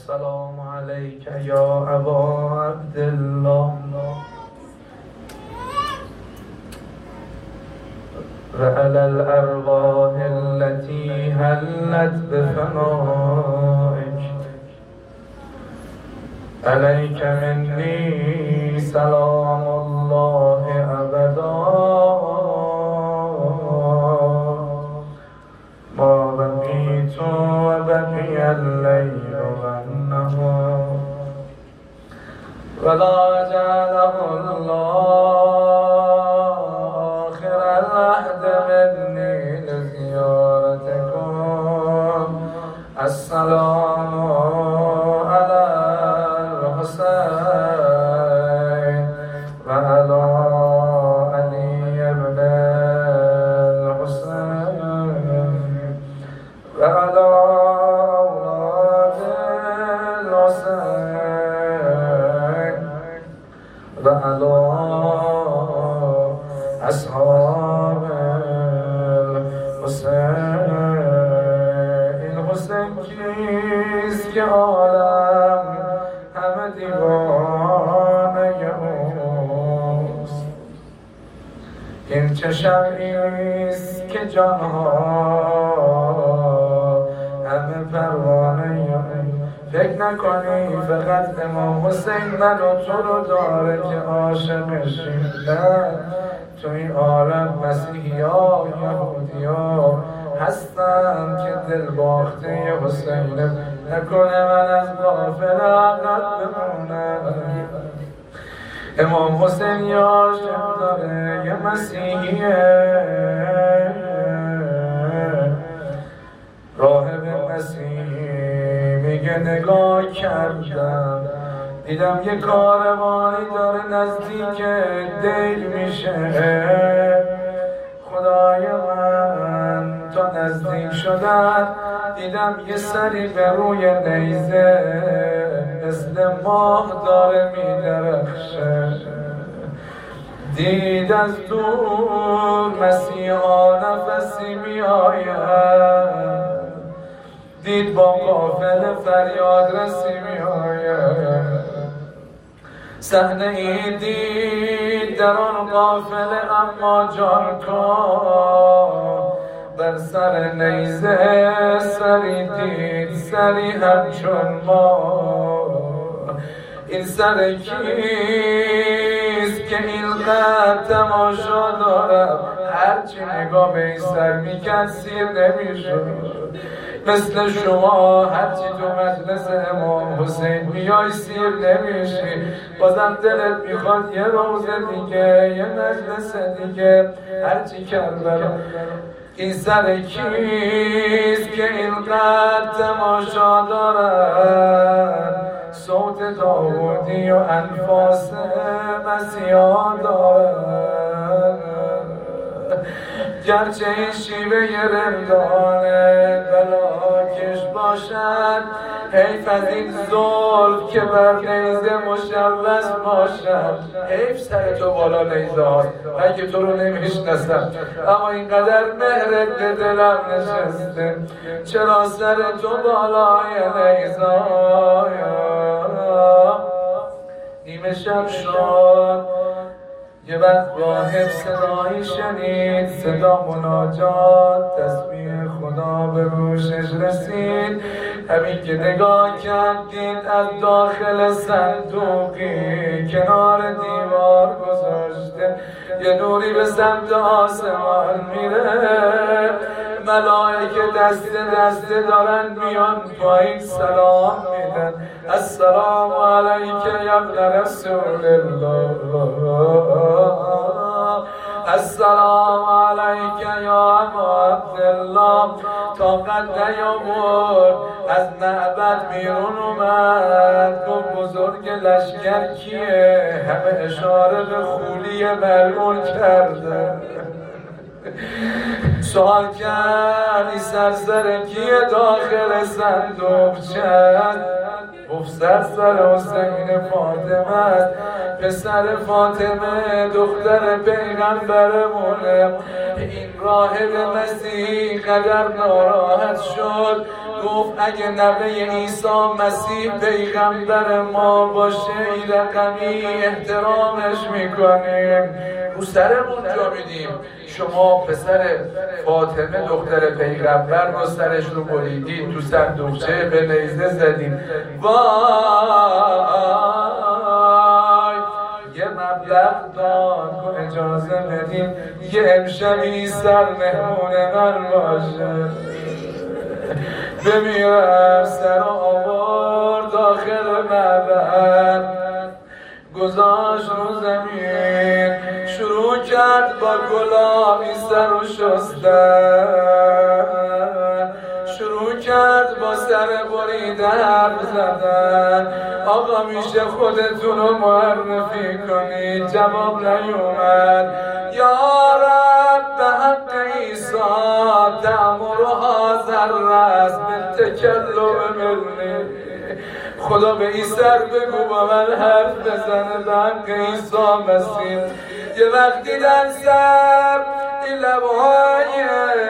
السلام عليك يا أبا عبد الله وعلى الأرواح التي هلت بفنائك عليك مني سلام الله أبدا ما بقيت وبقي الليل والنهار ولا جعله الله آخر العهد مني لزيارتكم السلام على الحسين وعلى علي بن الحسين وعلى أولاد الحسين وعلى أصحاب الحسين الحسين کیست که عالم همه دیوانه اوست این چه شمعیست که جانها همه پروانه فکر نکنی فقط امام حسین من و تو رو داره که عاشقشی نه تو این عالم مسیحی ها یهودی ها هستن که دل باخته حسینه نکنه من از غافل عقب بمونم امام حسین یاشم داره یه مسیحیه راهب مسیحی میگه نگاه کردم دیدم یه کاروانی داره نزدیک دیل میشه خدای من تا نزدیک شدن دیدم یه سری به روی نیزه مثل ماه داره میدرخشه دید از دور مسیحا نفسی میآید دید با قافله فریاد رسی میآید صحنه ای دید در آن قافله اما جانکاه بر سر نیزه سری دید سری همچون ما این سر کیست که اینقدر تماشا دارم هرچی نگاه به این سر میکرد سیر نمیشد مثل شما هرچی تو مجلس امام حسین میای سیر نمیشی بازم دلت میخواد یه روز دیگه یه مجلس دیگه هرچی کربلا این سر کیست که اینقدر تماشا دارد صوت داودی و انفاس مسیحا دارد گرچه این شیوه رندانه بلاکش باشد حیف از این ظلم که بر نیزه مشوش باشد حیف سر تو بالا نیزه هاست من که تو رو نمیشناسم اما اینقدر مهرت به دلم نشسته چرا سر تو بالای نیزه نیمه شب شد یه وقت راهب صدایی شنید صدا مناجات تسبیح خدا به گوشش رسید همین که نگاه کرد دید از داخل صندوقی کنار دیوار گذاشته یه نوری به سمت آسمان میره ملائکه دسته دسته دارن میان پایین سلام میدن السلام علیک یا ابن رسول الله السلام علیک یا ابا عبدالله طاقت نیاورد از معبد بیرون اومد گفت بزرگ لشکر کیه همه اشاره به خولی ملعون کرده سوال کرد این سرسر کیه داخل صندوق چند گفت سرسر حسین فاطمه است پسر فاطمه دختر پیغمبرمونه این راهب مسیح قدر ناراحت شد گفت اگه نوه عیسی مسیح پیغمبر ما باشه این رقمی احترامش میکنیم، رو سرمون جا میدیم. شما پسر فاطمه دختر پیغمبر رو سرش رو بریدید، تو صندوقچه به نیزه زدیم. وای یه مبلغ داد که اجازه بدیم یه امشبی سر مهمون من باشه، بمیرم. سر آورد داخل معبد، گذاشت رو زمین، شروع کرد با گلابی سر و شستن، شروع کرد با سر بریده حرف زدن. آقا میشه خودتون رو معرفی کنید؟ جواب نیومد. یا رب به حق عیسی تأمرها ذرست به تکلم منی، خدا به این سر بگو با من حرف بزنه به حق عیسی مسیح. یه وقت دیدن سر این لبهای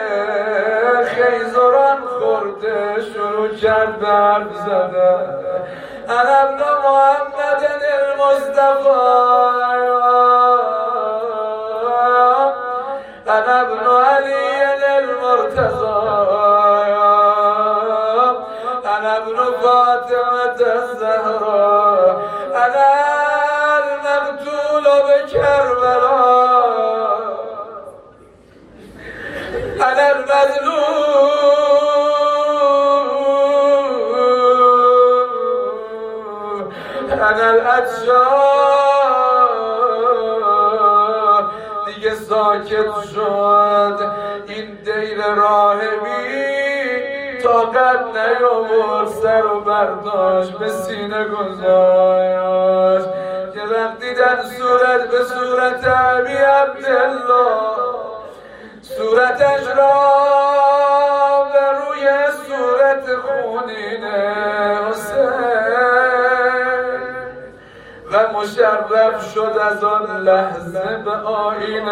خیزران خورده، شروع کرد به حرف زدن. انا ابن محمد المصطفى، انا ابن علی المرتضى، انا ابن فاطمة الزهراء، انا المقتول بكربلاء، انا المظلوم، انا الاتشار. دیگه ساکت شد. این دیر راهبی طاقت نیاورد، سر و برداشت به سینه گذاشت. یه وقت دیدن صورت به صورت ابی عبدالله، صورتش را به روی صورت خونین حسین و مشرف شد از آن لحظه به آیین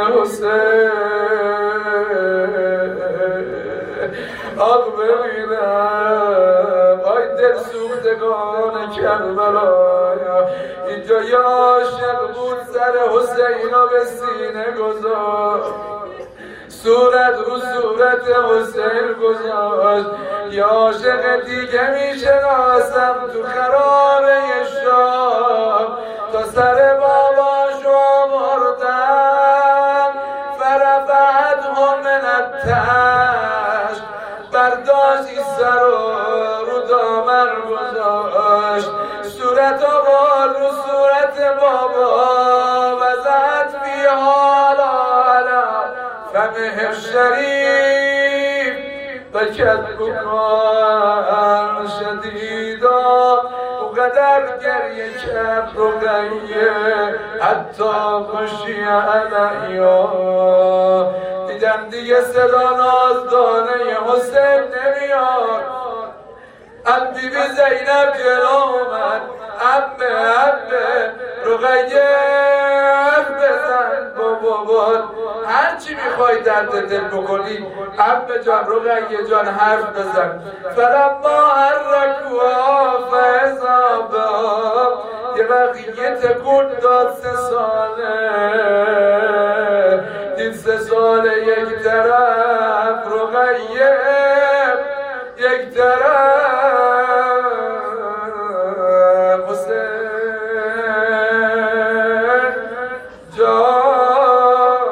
حسین. آق ببینم آی دل سوختگان کربلا، اینجا یه عاشق بود سر حسین به سینه گذاشت، صورت رو صورت حسین گذاشت. یه عاشق دیگه میشناسم تو خرابه شام، تا سر باباش آوردم فرفعت هم من التشت، برداشت این سر رو دامن گذاشت، صورت آورد رو صورت بابا و زد بی حالا فمه الشریف بکت بکان شدیدا. اونقدر گریه کرد رقیه حتی خشی علیا. دیدم دیگه صدا نازدانه حسین نمیاد. بی بی زینب جلو اومد، عمه رقیه بزن بابا، هرچی میخوای درد دل بکنی عمه جان رقیه جان حرف بزن. فلما حرکوها فاذا بها، یه وقت یه تکون داد 3 ساله، دید 3 ساله یک طرف رقیه یک طرف حسین جان.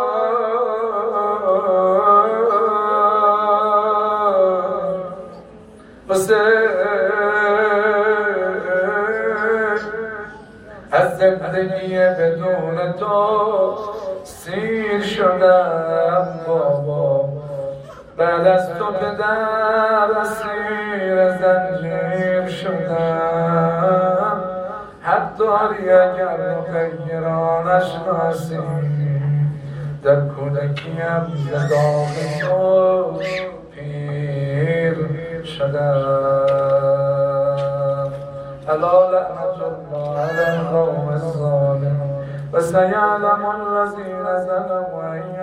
حسین از زندگی بدون تو سیر شدم بابا، بعد از تو پدر اسیر زنجیر شدم. حتی اگر رقیه نشناسی در کودکیم ز داغ تو پیر شدم. الا لعنت الله علی القوم الظالمین و سیعلم الذین ظلموا